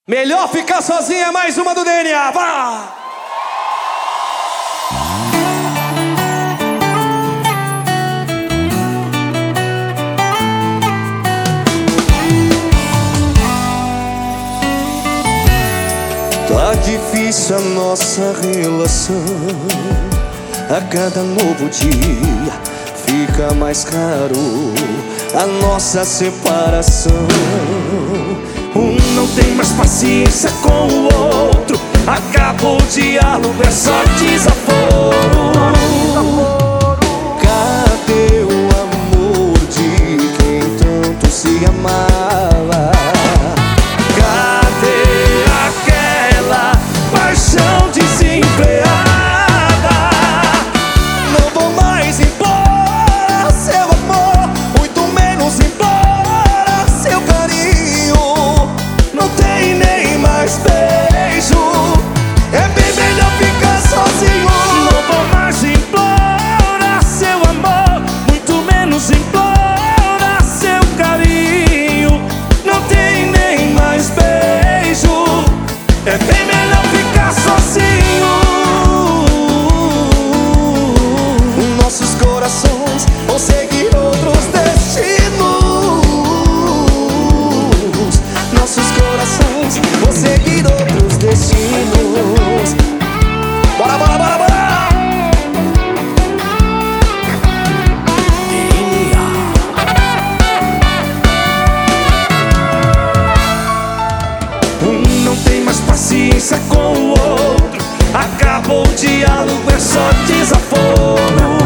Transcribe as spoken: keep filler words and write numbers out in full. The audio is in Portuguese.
Melhor ficar sozinha, mais uma do D N A, vá! Tá difícil a nossa relação. A cada novo dia fica mais caro a nossa separação. Um não tem mais paciência com o outro. Acabou o diálogo, é só desaforo. Cadê o amor de quem tanto se amava? Cadê aquela paixão desenfreada? Não vou mais implorar seu amor, muito menos implorar seu carinho. Não tem nem mais beijo, é bem melhor ficar sozinho. Não vou mais implorar seu amor, muito menos implorar seu carinho. Não tem nem mais beijo, é bem melhor ficar sozinho. Nossos corações vão seguir outros destinos. Nossos corações vão seguir outros destinos. Bora, bora, bora, bora! Um não tem mais paciência com o outro. Acabou o diálogo, é só desaforo.